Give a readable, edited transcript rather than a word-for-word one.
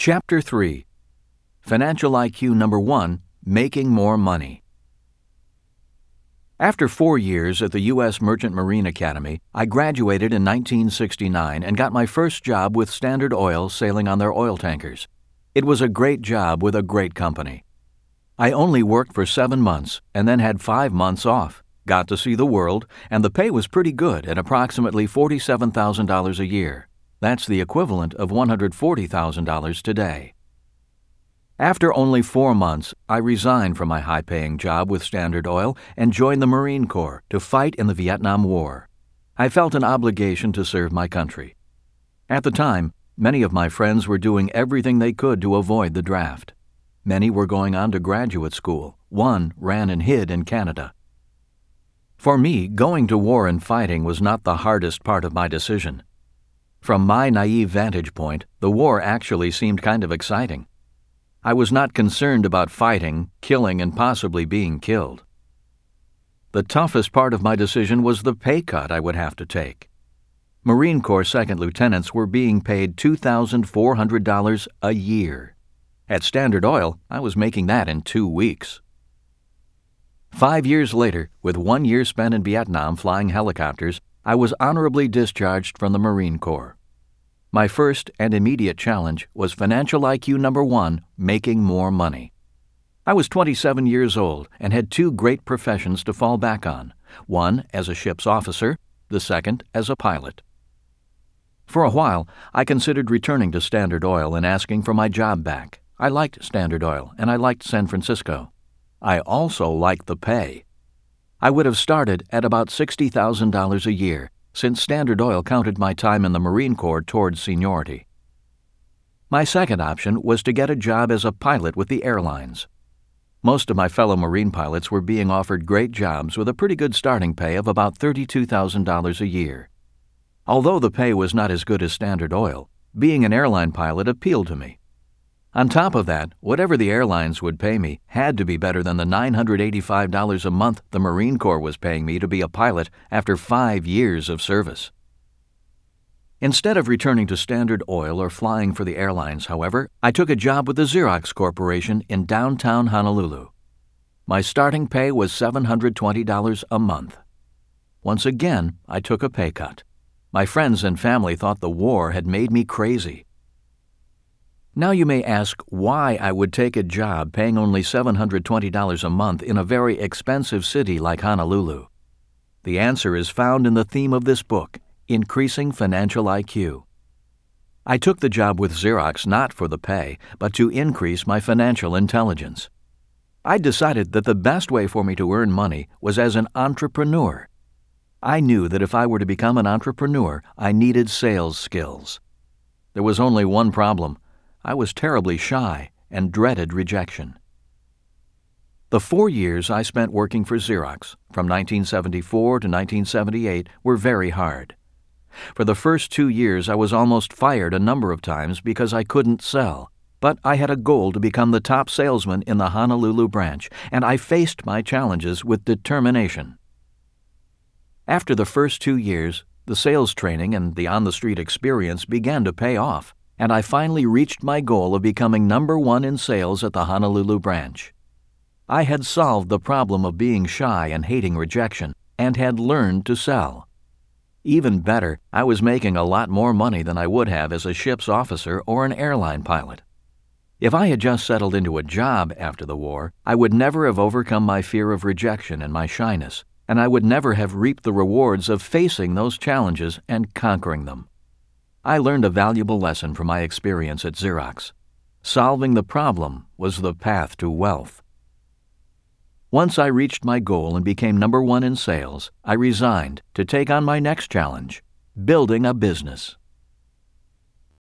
Chapter 3. Financial IQ Number 1, Making More Money. After 4 years at the U.S. Merchant Marine Academy, I graduated in 1969 and got my first job with Standard Oil sailing on their oil tankers. It was a great job with a great company. I only worked for 7 months and then had 5 months off, got to see the world, and the pay was pretty good at approximately $47,000 a year. That's the equivalent of $140,000 today. After only 4 months, I resigned from my high-paying job with Standard Oil and joined the Marine Corps to fight in the Vietnam War. I felt an obligation to serve my country. At the time, many of my friends were doing everything they could to avoid the draft. Many were going on to graduate school. One ran and hid in Canada. For me, going to war and fighting was not the hardest part of my decision. From my naive vantage point, the war actually seemed kind of exciting. I was not concerned about fighting, killing, and possibly being killed. The toughest part of my decision was the pay cut I would have to take. Marine Corps second lieutenants were being paid $2,400 a year. At Standard Oil, I was making that in 2 weeks. 5 years later, with 1 year spent in Vietnam flying helicopters, I was honorably discharged from the Marine Corps. My first and immediate challenge was Financial IQ Number 1, Making More Money. I was 27 years old and had 2 great professions to fall back on, one as a ship's officer, the second as a pilot. For a while, I considered returning to Standard Oil and asking for my job back. I liked Standard Oil and I liked San Francisco. I also liked the pay. I would have started at about $60,000 a year, since Standard Oil counted my time in the Marine Corps towards seniority. My second option was to get a job as a pilot with the airlines. Most of my fellow Marine pilots were being offered great jobs with a pretty good starting pay of about $32,000 a year. Although the pay was not as good as Standard Oil, being an airline pilot appealed to me. On top of that, whatever the airlines would pay me had to be better than the $985 a month the Marine Corps was paying me to be a pilot after 5 years of service. Instead of returning to Standard Oil or flying for the airlines, however, I took a job with the Xerox Corporation in downtown Honolulu. My starting pay was $720 a month. Once again, I took a pay cut. My friends and family thought the war had made me crazy. Now you may ask why I would take a job paying only $720 a month in a very expensive city like Honolulu. The answer is found in the theme of this book, Increasing Financial IQ. I took the job with Xerox not for the pay, but to increase my financial intelligence. I decided that the best way for me to earn money was as an entrepreneur. I knew that if I were to become an entrepreneur, I needed sales skills. There was only one problem. I was terribly shy and dreaded rejection. The 4 years I spent working for Xerox, from 1974 to 1978, were very hard. For the first 2 years, I was almost fired a number of times because I couldn't sell, but I had a goal to become the top salesman in the Honolulu branch, and I faced my challenges with determination. After the first 2 years, the sales training and the on-the-street experience began to pay off, and I finally reached my goal of becoming number 1 in sales at the Honolulu branch. I had solved the problem of being shy and hating rejection, and had learned to sell. Even better, I was making a lot more money than I would have as a ship's officer or an airline pilot. If I had just settled into a job after the war, I would never have overcome my fear of rejection and my shyness, and I would never have reaped the rewards of facing those challenges and conquering them. I learned a valuable lesson from my experience at Xerox. Solving the problem was the path to wealth. Once I reached my goal and became number 1 in sales, I resigned to take on my next challenge, building a business.